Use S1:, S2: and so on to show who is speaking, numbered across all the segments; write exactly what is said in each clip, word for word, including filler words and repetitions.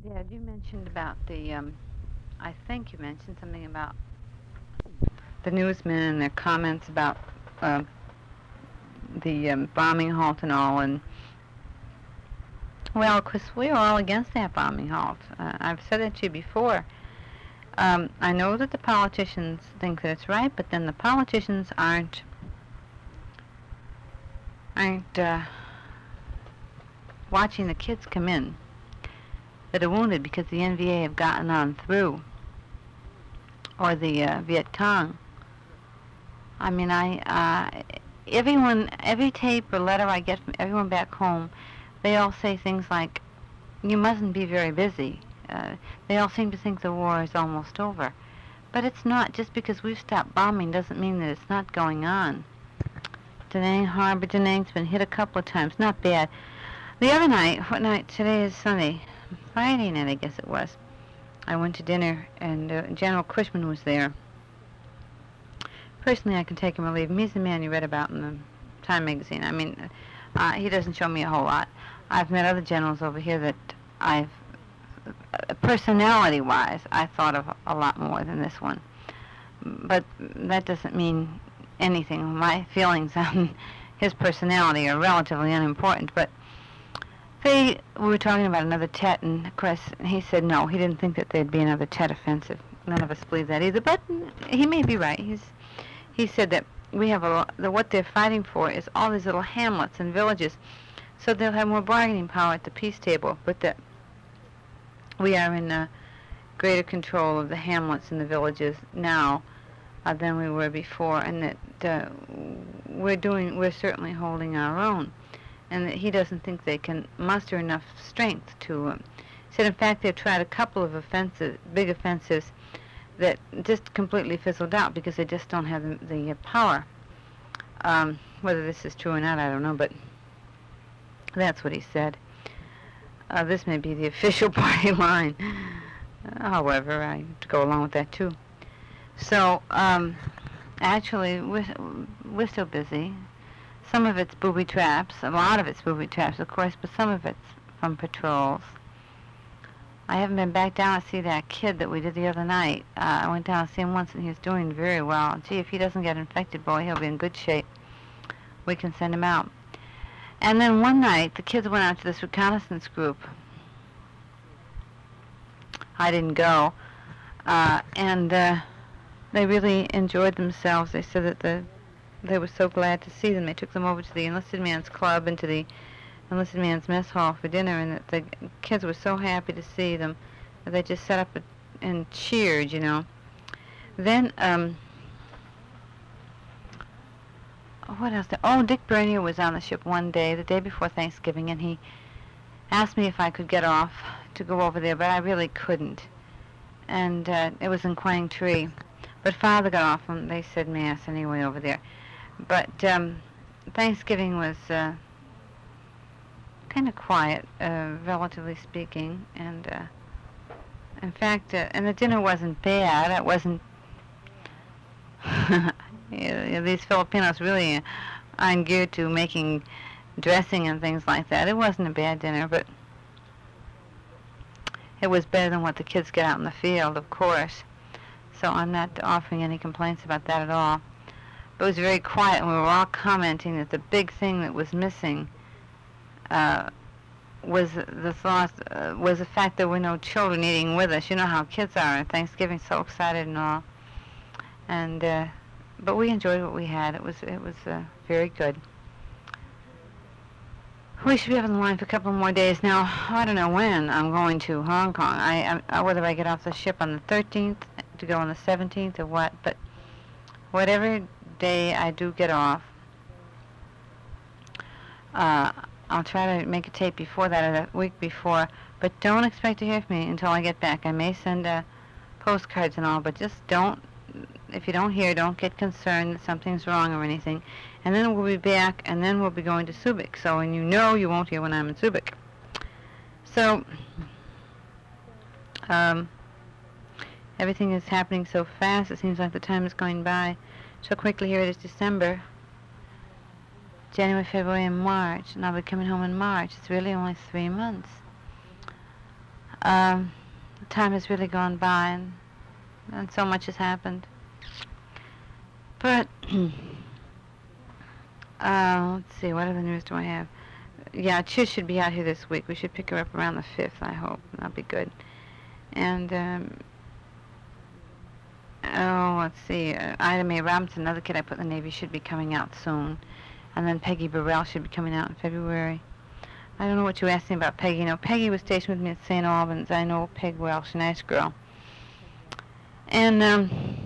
S1: Yeah, you mentioned about the, um, I think you mentioned something about the newsmen and their comments about uh, the um, bombing halt and all. And, well, of course, we're all against that bombing halt. Uh, I've said it to you before. Um, I know that the politicians think that it's right, but then the politicians aren't aren't uh, watching the kids come in that are wounded because the N V A have gotten on through, or the uh, Viet Cong. I mean, I uh, everyone, every tape or letter I get from everyone back home, they all say things like, "You mustn't be very busy." Uh, they all seem to think the war is almost over, but it's not. Just because we've stopped bombing doesn't mean that it's not going on. Da Nang Harbor, Da Nang's been hit a couple of times. Not bad. The other night, what night? Today is Sunday. Friday night, I guess it was. I went to dinner, and uh, General Cushman was there. Personally, I can take him or leave him. He's the man you read about in the Time magazine. I mean, uh, he doesn't show me a whole lot. I've met other generals over here that I've, uh, personality-wise, I thought of a lot more than this one. But that doesn't mean anything. My feelings on his personality are relatively unimportant. But they we were talking about another Tet, and of course he said no, he didn't think that there'd be another Tet offensive. None of us believe that either. But he may be right. He's he said that we have a that what they're fighting for is all these little hamlets and villages, so they'll have more bargaining power at the peace table. But that we are in uh, greater control of the hamlets and the villages now uh, than we were before, and that uh, we're doing we're certainly holding our own, and that he doesn't think they can muster enough strength to. Um, said in fact they've tried a couple of offensive, big offensives that just completely fizzled out because they just don't have the, the uh, power. Um, whether this is true or not, I don't know, but that's what he said. Uh, this may be the official party line. Uh, however, I have to go along with that too. So, um, actually, we're, we're still busy. Some of it's booby traps. A lot of it's booby traps, of course, but some of it's from patrols. I haven't been back down to see that kid that we did the other night. Uh, I went down to see him once, and he was doing very well. Gee, if he doesn't get infected, boy, he'll be in good shape. We can send him out. And then one night, the kids went out to this reconnaissance group. I didn't go. Uh, and uh, they really enjoyed themselves. They said that the, they were so glad to see them. They took them over to the enlisted man's club and to the enlisted man's mess hall for dinner, and that the kids were so happy to see them that they just sat up and cheered, you know. Then, um, what else? Oh, Dick Bernier was on the ship one day, the day before Thanksgiving, and he asked me if I could get off to go over there, but I really couldn't. And uh, it was in Quang Tree. But Father got off, and they said Mass anyway over there. But um, Thanksgiving was uh, kind of quiet, uh, relatively speaking, and uh, in fact, uh, and the dinner wasn't bad. It wasn't. Yeah, these Filipinos really aren't geared to making dressing and things like that. It wasn't a bad dinner, but it was better than what the kids get out in the field, of course. So I'm not offering any complaints about that at all. But it was very quiet, and we were all commenting that the big thing that was missing uh, was the thought uh, was the fact there were no children eating with us. You know how kids are at Thanksgiving, so excited and all. And uh, but we enjoyed what we had. It was it was uh, very good. We should be up on the line for a couple more days now. I don't know when I'm going to Hong Kong. I, I whether I get off the ship on the thirteenth to go on the seventeenth or what. But whatever day I do get off, uh, I'll try to make a tape before that or the week before. But don't expect to hear from me until I get back. I may send uh, postcards and all, but just don't. If you don't hear, don't get concerned that something's wrong or anything. And then we'll be back, and then we'll be going to Subic. So, and you know you won't hear when I'm in Subic. So, um, everything is happening so fast. It seems like the time is going by so quickly. Here it is December, January, February, and March. And I'll be coming home in March. It's really only three months. Um, time has really gone by, and, and so much has happened. But, uh, let's see, what other news do I have? Yeah, Chiz should be out here this week. We should pick her up around the fifth, I hope. That'll be good. And, um, oh, let's see, uh, Ida Mae Robinson, another kid I put in the Navy, should be coming out soon. And then Peggy Burrell should be coming out in February. I don't know what you asked me about Peggy. You know, Peggy was stationed with me at Saint Albans. I know Peg well. She's a nice girl. And um,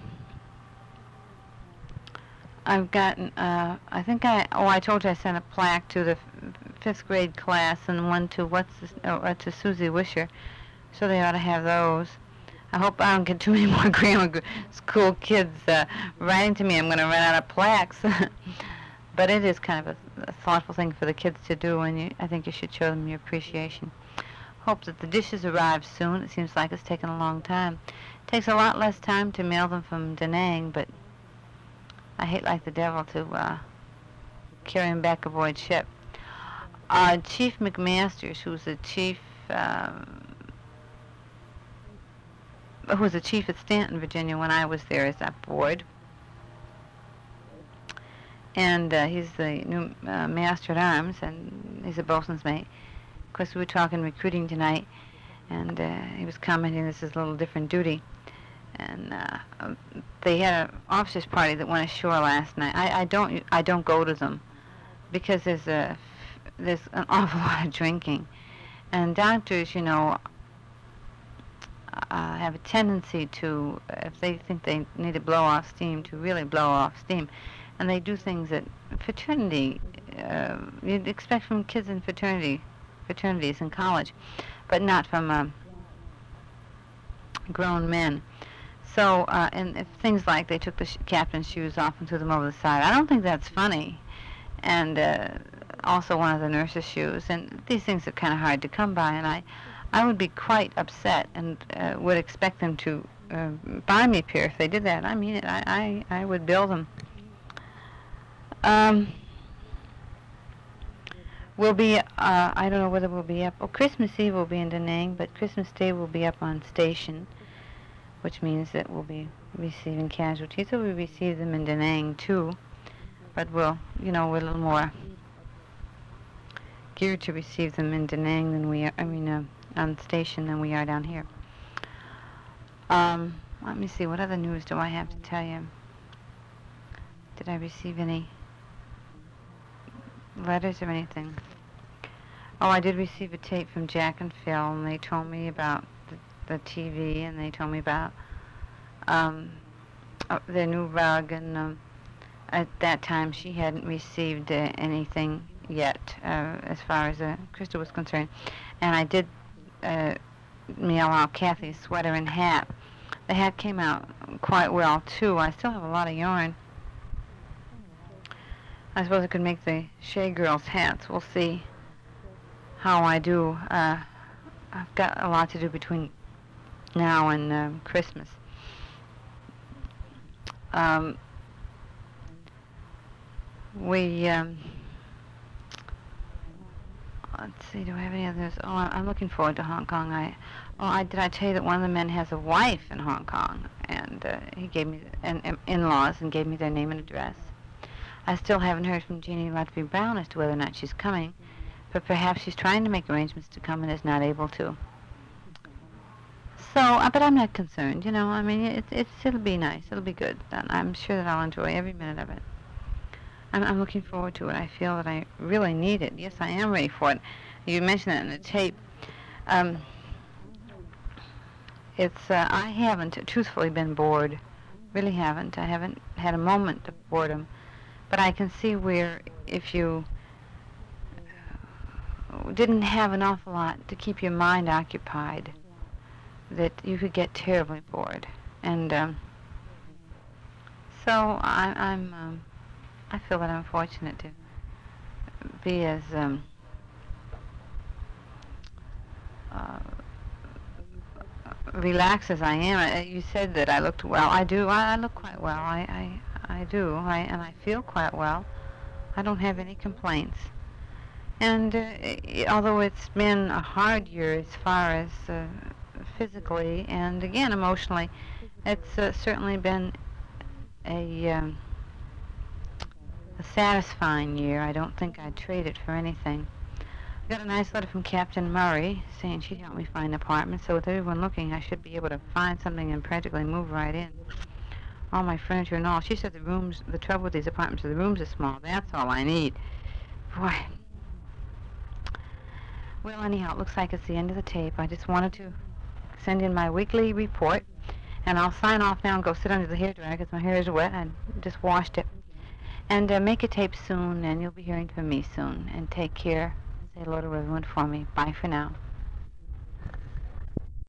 S1: I've gotten, uh, I think I, oh, I told you I sent a plaque to the f fifth grade class and one to, what's this, oh, uh, to Susie Wisher. So they ought to have those. I hope I don't get too many more grammar school kids uh, writing to me. I'm going to run out of plaques. But it is kind of a, a thoughtful thing for the kids to do, and you, I think you should show them your appreciation. Hope that the dishes arrive soon. It seems like it's taken a long time. It takes a lot less time to mail them from Da Nang, but I hate like the devil to uh, carry them back aboard ship. Uh, Chief McMasters, who's the chief, um, who was the chief at Stanton, Virginia, when I was there, is aboard. And uh, he's the new uh, master at arms, and he's a bosun's mate. Of course, we were talking recruiting tonight, and uh, he was commenting this is a little different duty. And uh, they had an officers' party that went ashore last night. I, I don't I don't go to them because there's a there's an awful lot of drinking, and doctors, you know, uh, have a tendency to, if they think they need to blow off steam, to really blow off steam. And they do things that fraternity, uh, you'd expect from kids in fraternity, fraternities in college, but not from uh, grown men. So, uh, and if things like they took the sh captain's shoes off and threw them over the side, I don't think that's funny. And uh, also one of the nurse's shoes. And these things are kind of hard to come by, and I, I would be quite upset and uh, would expect them to uh, buy me a pair if they did that. I mean it. I, I, I would bill them. Um, we'll be, uh, I don't know whether we'll be up, oh, Christmas Eve will be in Da Nang, but Christmas Day will be up on station, which means that we'll be receiving casualties. So we receive them in Da Nang, too, but we'll, you know, we're a little more geared to receive them in Da Nang than we are, I mean, uh, on station than we are down here. Um, let me see, what other news do I have to tell you? Did I receive any letters or anything? Oh, I did receive a tape from Jack and Phil, and they told me about the, the T V, and they told me about um, uh, their new rug, and um, at that time she hadn't received uh, anything yet uh, as far as uh, Krista was concerned. And I did uh, mail out Kathy's sweater and hat. The hat came out quite well, too. I still have a lot of yarn. I suppose I could make the Shea Girls hats. We'll see how I do. Uh, I've got a lot to do between now and uh, Christmas. Um, we, um, let's see, do I have any others? Oh, I'm looking forward to Hong Kong. I, oh, I, did I tell you that one of the men has a wife in Hong Kong? And uh, he gave me, and in-laws, and gave me their name and address. I still haven't heard from Jeannie Lutfi Brown as to whether or not she's coming, but perhaps she's trying to make arrangements to come and is not able to. So, uh, but I'm not concerned, you know, I mean, it's, it's, it'll be nice, it'll be good, and I'm sure that I'll enjoy every minute of it. I'm, I'm looking forward to it. I feel that I really need it. Yes, I am ready for it. You mentioned that in the tape. Um, it's, uh, I haven't, truthfully, been bored. Really haven't. I haven't had a moment of boredom. But I can see where if you didn't have an awful lot to keep your mind occupied, that you could get terribly bored. And um, so I, I'm, um, I feel that I'm fortunate to be as um, uh, relaxed as I am. You said that I looked well. I do. I, I look quite well. I. I I do, I, and I feel quite well. I don't have any complaints. And uh, it, although it's been a hard year as far as uh, physically and again emotionally. It's uh, certainly been a, um, a satisfying year. I don't think I'd trade it for anything. I got a nice letter from Captain Murray saying she'd help me find an apartment, so with everyone looking, I should be able to find something and practically move right in. All my furniture and all. She said the rooms, the trouble with these apartments is the rooms are small. That's all I need. Boy. Well, anyhow, it looks like it's the end of the tape. I just wanted to send in my weekly report, and I'll sign off now and go sit under the hairdryer because my hair is wet. I just washed it. And uh, make a tape soon, and you'll be hearing from me soon. And take care. Say hello to everyone for me. Bye for now.